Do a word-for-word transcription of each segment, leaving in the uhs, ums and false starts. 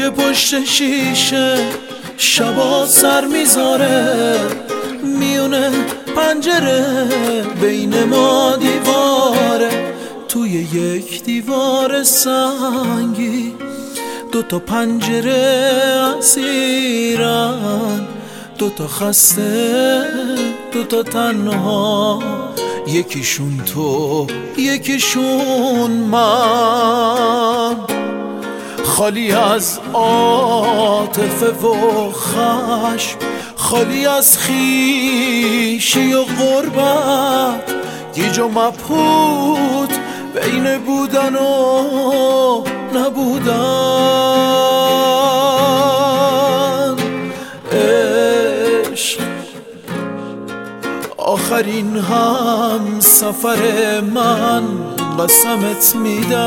که پشت شیشه شبا سر میذاره، میونه پنجره بین ما دیواره، توی یک دیوار سنگی دوتا پنجره اسیرن، دوتا خسته دوتا تنها، یکیشون تو یکیشون من، خالی از عاطفه و خشم، خالی از خویشی و غربت، گیج و مبهوت بین بودن و نبودن. عشق آخرین هم سفر من، قسمت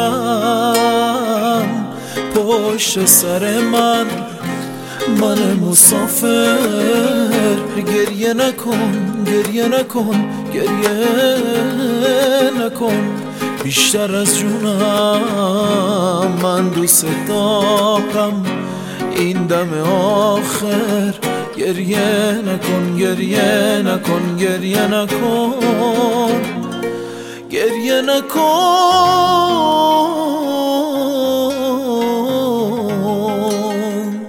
میدم پشت سر من، من مسافر. گریه نکن گریه نکن گریه نکن، بیشتر از جونم من دوست دارم این دم آخر. گریه نکن گریه نکن گریه نکن گریه نکن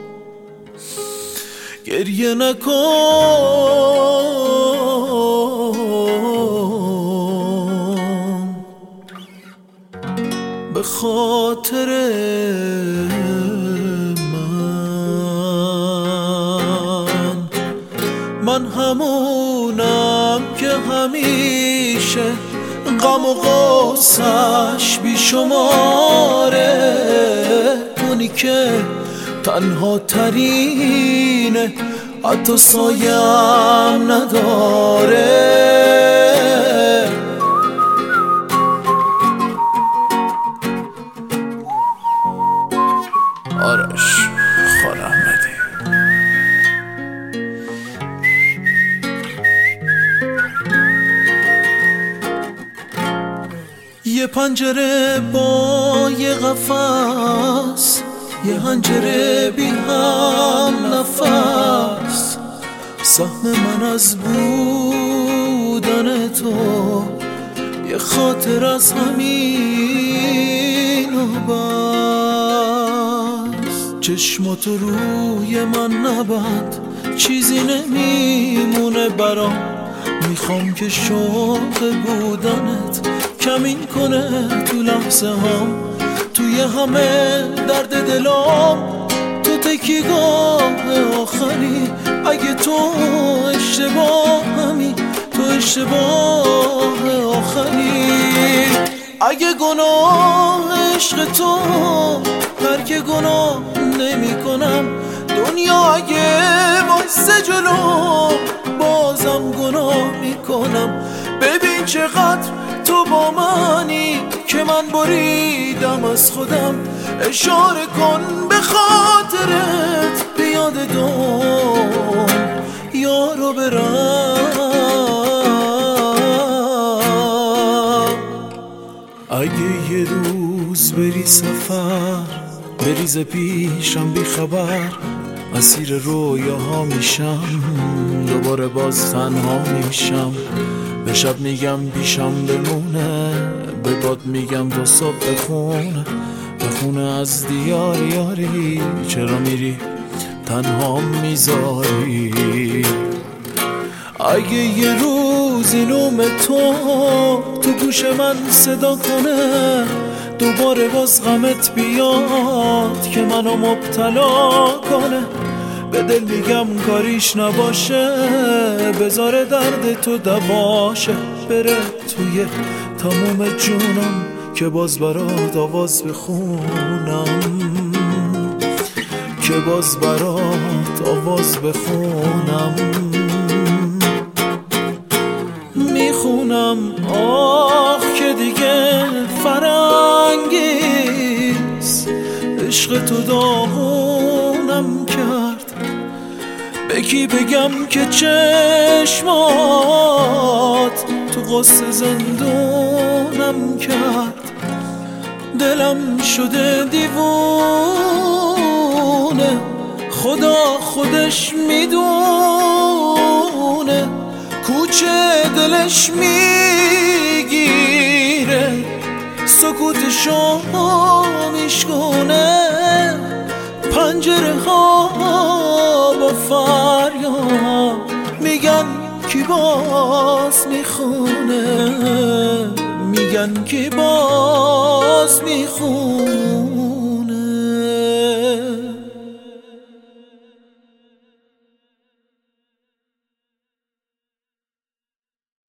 گریه نکن، به خاطر من. من همونم که همیشه غم و غصه‌اش بیشماره، اونی که تنها ترینه حتی سایم نداره. آرش خورمدی. یه پنجره با یه قفس، یه حنجره بی هم نفس، سهم من از بودن تو، یه خاطر از همین و بس. چشماتو روی من نبند، چیزی نمیمونه برام، میخوام که شوق بودنت کمین کنه تو لحظه هم، توی همه درد دلام، تو تکیگاه آخری. اگه تو اشتباه همی، تو اشتباه آخری. اگه گناه عشق تو، ترک گناه نمی کنم. دنیا اگه واسه جلو، بازم گناه میکنم. ببین چقدر تو با منی که من بریدم از خودم. اشاره کن به خاطرت بیاد دوم یارو برم. اگه یه روز بری سفر، بریز پیشم بی خبر، اسیر رویاها میشم، دوباره باز تنها میشم. به شب میگم پیشم بمونه، به باد میگم تا صبح بخونه، بخونه از دیار یاری. چرا میری تنها میذاری؟ اگه یه روز این نوم تو تو گوش من صدا کنه، دوباره باز غمت بیاد که منو مبتلا کنه. به دل میگم کاریش نباشه، بذار درد تو دواشه. بره توی تموم جونم که باز برات آواز بخونم، که باز برات آواز بخونم. میخونم آخ که دیگه فرنگیست، عشق تو داغونم کرد. به کی بگم که چشمات تو غصه زندونم کرد. دلم شده دیوونه خدا خودش میدونه کوچه دلش میگیره، سکوتشو میشکونه، پنجره ها با فریاد میگن کی باز میخونه، میگن کی باز میخونه.